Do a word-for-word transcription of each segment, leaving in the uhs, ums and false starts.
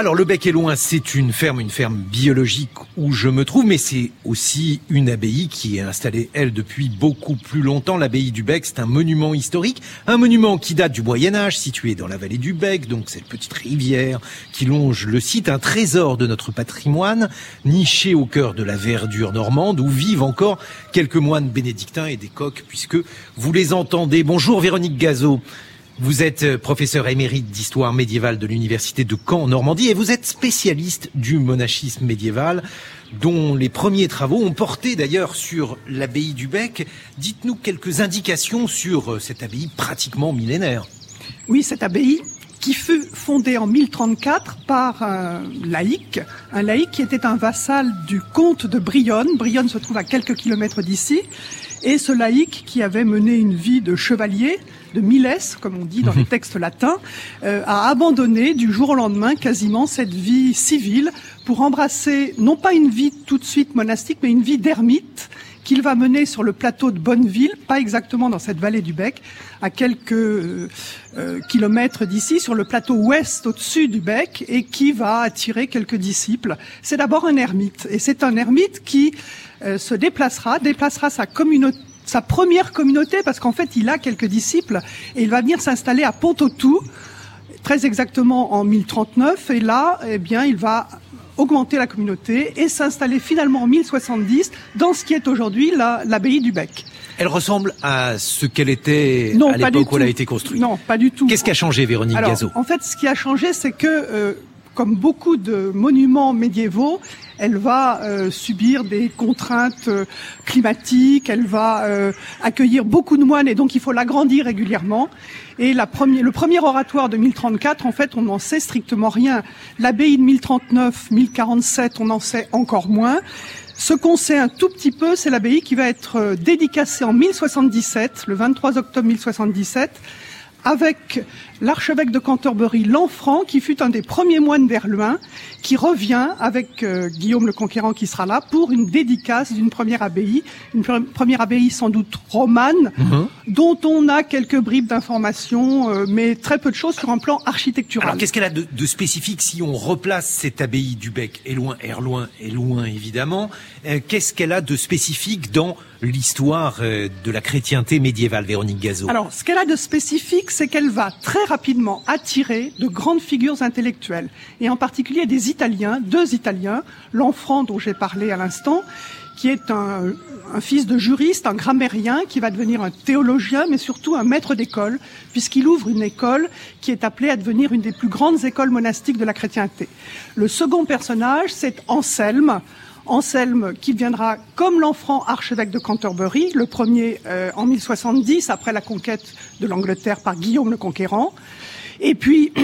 Alors le Bec est loin, c'est une ferme, une ferme biologique où je me trouve, mais c'est aussi une abbaye qui est installée, elle, depuis beaucoup plus longtemps. L'abbaye du Bec, c'est un monument historique, un monument qui date du Moyen-Âge, situé dans la vallée du Bec, donc cette petite rivière qui longe le site, un trésor de notre patrimoine, niché au cœur de la verdure normande, où vivent encore quelques moines bénédictins et des coqs, puisque vous les entendez. Bonjour Véronique Gazot. Vous êtes professeur émérite d'histoire médiévale de l'université de Caen en Normandie et vous êtes spécialiste du monachisme médiéval dont les premiers travaux ont porté d'ailleurs sur l'abbaye du Bec. Dites-nous quelques indications sur cette abbaye pratiquement millénaire. Oui, cette abbaye qui fut fondée en mille trente-quatre par un laïc, un laïc qui était un vassal du comte de Brionne. Brionne se trouve à quelques kilomètres d'ici. Et ce laïc qui avait mené une vie de chevalier, de miles, comme on dit dans les textes latins, euh, a abandonné du jour au lendemain quasiment cette vie civile pour embrasser non pas une vie tout de suite monastique, mais une vie d'ermite qu'il va mener sur le plateau de Bonneville, pas exactement dans cette vallée du Bec, à quelques euh, euh, kilomètres d'ici, sur le plateau ouest au-dessus du Bec, et qui va attirer quelques disciples. C'est d'abord un ermite, et c'est un ermite qui euh, se déplacera, déplacera sa communauté, sa première communauté, parce qu'en fait, il a quelques disciples, et il va venir s'installer à Pont-au-Tout, très exactement en mille trente-neuf, et là, eh bien, il va augmenter la communauté et s'installer finalement en mille soixante-dix dans ce qui est aujourd'hui la, l'abbaye du Bec. Elle ressemble à ce qu'elle était non, à l'époque où elle a été construite. Non, pas du tout. Qu'est-ce qui a changé, Véronique Alors, Gazot ? En fait, ce qui a changé, c'est que, euh, comme beaucoup de monuments médiévaux, elle va euh, subir des contraintes euh, climatiques, elle va euh, accueillir beaucoup de moines et donc il faut l'agrandir régulièrement. Et la première, le premier oratoire de mille trente-quatre, en fait, on n'en sait strictement rien. L'abbaye de mille trente-neuf, mille quarante-sept, on en sait encore moins. Ce qu'on sait un tout petit peu, c'est l'abbaye qui va être dédicacée en mille soixante-dix-sept, le vingt-trois octobre mille soixante-dix-sept, avec l'archevêque de Cantorbéry, Lanfranc, qui fut un des premiers moines d'Erluin, qui revient avec euh, Guillaume le Conquérant qui sera là pour une dédicace d'une première abbaye, une pre- première abbaye sans doute romane, mmh. dont on a quelques bribes d'informations, euh, mais très peu de choses sur un plan architectural. Alors qu'est-ce qu'elle a de, de spécifique si on replace cette abbaye du Bec, est loin, Erluin est loin évidemment, euh, qu'est-ce qu'elle a de spécifique dans l'histoire euh, de la chrétienté médiévale, Véronique Gazot ? Alors, ce qu'elle a de spécifique, c'est qu'elle va très rapidement attirer de grandes figures intellectuelles, et en particulier des Italiens, deux Italiens, Lanfranc dont j'ai parlé à l'instant, qui est un, un fils de juriste, un grammairien, qui va devenir un théologien, mais surtout un maître d'école, puisqu'il ouvre une école qui est appelée à devenir une des plus grandes écoles monastiques de la chrétienté. Le second personnage, c'est Anselme, Anselme qui deviendra, comme Lanfranc, archevêque de Cantorbéry, le premier euh, en mille soixante-dix, après la conquête de l'Angleterre par Guillaume le Conquérant, et puis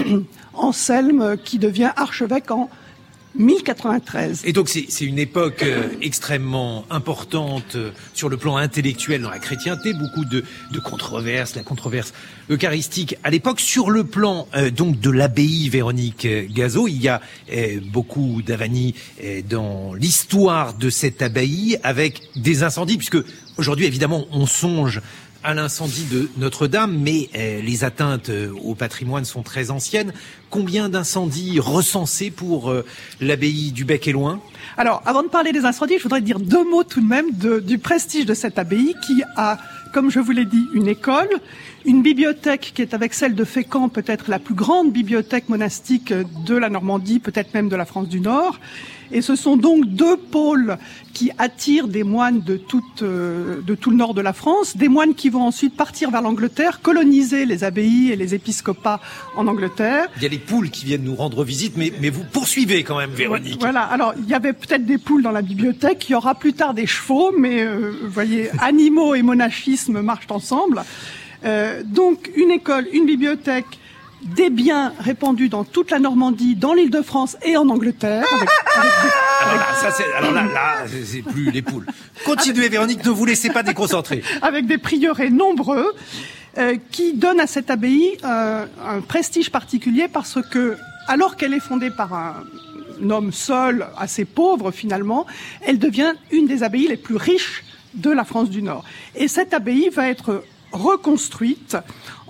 Anselme qui devient archevêque en mille quatre-vingt-treize. Et donc c'est, c'est une époque euh, extrêmement importante euh, sur le plan intellectuel dans la chrétienté, beaucoup de, de controverses, la controverse eucharistique à l'époque. Sur le plan euh, donc de l'abbaye, Véronique Gazot, il y a euh, beaucoup d'avanies euh, dans l'histoire de cette abbaye avec des incendies, puisque aujourd'hui évidemment on songe à l'incendie de Notre-Dame, mais euh, les atteintes euh, au patrimoine sont très anciennes. Combien d'incendies recensés pour euh, l'abbaye du Bec et loin ? Alors, avant de parler des incendies, je voudrais dire deux mots tout de même de, du prestige de cette abbaye qui a, comme je vous l'ai dit, une école, une bibliothèque qui est avec celle de Fécamp peut-être la plus grande bibliothèque monastique de la Normandie, peut-être même de la France du Nord. Et ce sont donc deux pôles qui attirent des moines de, toute, euh, de tout le nord de la France, des moines qui vont ensuite partir vers l'Angleterre, coloniser les abbayes et les épiscopats en Angleterre. Il y a les poules qui viennent nous rendre visite, mais, mais vous poursuivez quand même, Véronique. Voilà, alors il y avait peut-être des poules dans la bibliothèque, il y aura plus tard des chevaux, mais euh, vous voyez, animaux et monachisme marchent ensemble. Euh, donc une école, une bibliothèque, des biens répandus dans toute la Normandie, dans l'Île-de-France et en Angleterre. Avec, avec des... Alors là, ça c'est, alors là, là, c'est plus les poules. Continuez, Véronique, ne vous laissez pas déconcentrer. Avec des prieurés nombreux euh, qui donnent à cette abbaye euh, un prestige particulier parce que, alors qu'elle est fondée par un homme seul, assez pauvre finalement, elle devient une des abbayes les plus riches de la France du Nord. Et cette abbaye va être reconstruite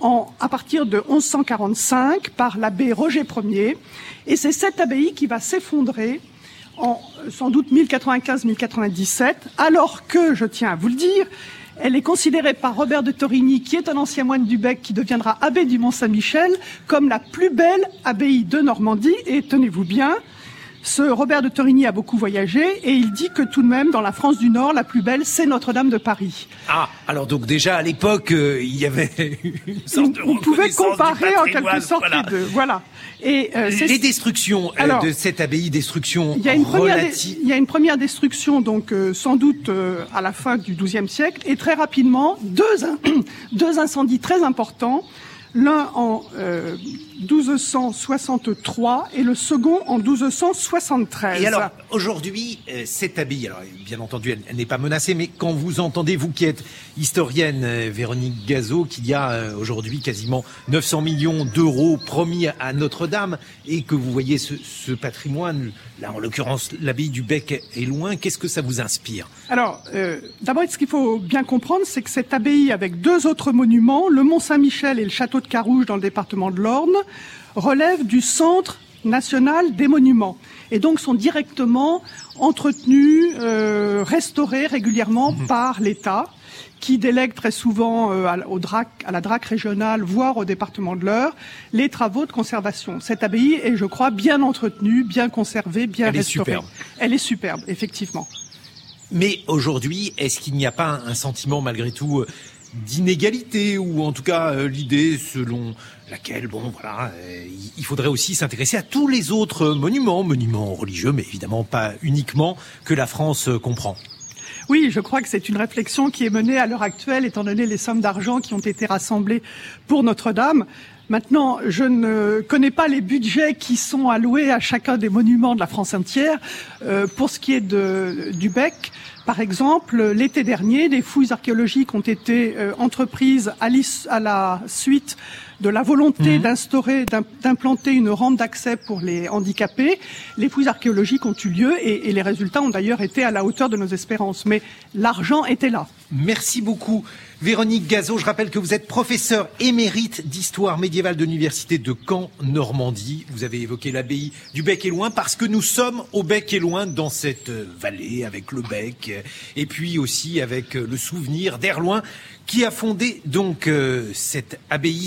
en, à partir de onze cent quarante-cinq par l'abbé Roger Ier. Et c'est cette abbaye qui va s'effondrer en sans doute mille quatre-vingt-quinze mille quatre-vingt-dix-sept, alors que, je tiens à vous le dire, elle est considérée par Robert de Torigny, qui est un ancien moine du Bec, qui deviendra abbé du Mont-Saint-Michel, comme la plus belle abbaye de Normandie. Et tenez-vous bien, ce Robert de Torigny a beaucoup voyagé et il dit que tout de même, dans la France du Nord, la plus belle, c'est Notre-Dame de Paris. Ah, alors donc déjà à l'époque, euh, il y avait une sorte de on pouvait comparer en du quelque sorte voilà. les deux. Voilà. Et euh, les destructions euh, alors, de cette abbaye, destruction il y a une première, relative. il y a une première destruction, donc euh, sans doute euh, à la fin du douzième siècle, et très rapidement deux deux incendies très importants. L'un en euh, douze cent soixante-trois et le second en douze cent soixante-treize. Et alors, aujourd'hui, euh, cette abbaye, alors bien entendu, elle, elle n'est pas menacée, mais quand vous entendez, vous qui êtes historienne, euh, Véronique Gazot, qu'il y a euh, aujourd'hui quasiment neuf cents millions d'euros promis à Notre-Dame, et que vous voyez ce, ce patrimoine, là en l'occurrence l'abbaye du Bec est loin, qu'est-ce que ça vous inspire? Alors, euh, d'abord, ce qu'il faut bien comprendre, c'est que cette abbaye, avec deux autres monuments, le Mont-Saint-Michel et le château de Carouge dans le département de l'Orne, relèvent du Centre national des monuments et donc sont directement entretenus, euh, restaurés régulièrement mmh. par l'État, qui délègue très souvent euh, à, au D R A C, à la D R A C régionale, voire au département de l'Eure, les travaux de conservation. Cette abbaye est, je crois, bien entretenue, bien conservée, bien Elle restaurée. Est superbe. Elle est superbe, effectivement. Mais aujourd'hui, est-ce qu'il n'y a pas un sentiment malgré tout d'inégalité, ou en tout cas euh, l'idée selon laquelle, bon voilà, euh, il faudrait aussi s'intéresser à tous les autres monuments, monuments religieux, mais évidemment pas uniquement, que la France euh, comprend? Oui, je crois que c'est une réflexion qui est menée à l'heure actuelle, étant donné les sommes d'argent qui ont été rassemblées pour Notre-Dame. Maintenant, je ne connais pas les budgets qui sont alloués à chacun des monuments de la France entière. Euh, pour ce qui est de, du Bec, par exemple, l'été dernier, des fouilles archéologiques ont été euh, entreprises à, à la suite de la volonté mmh. d'instaurer, d'implanter une rampe d'accès pour les handicapés. Les fouilles archéologiques ont eu lieu et, et les résultats ont d'ailleurs été à la hauteur de nos espérances. Mais l'argent était là. Merci beaucoup, Véronique Gazot. Je rappelle que vous êtes professeure émérite d'histoire médiévale de l'université de Caen, Normandie. Vous avez évoqué l'abbaye du Bec et Loing parce que nous sommes au Bec et Loing, dans cette vallée avec le Bec et puis aussi avec le souvenir d'Erloing qui a fondé donc euh, cette abbaye.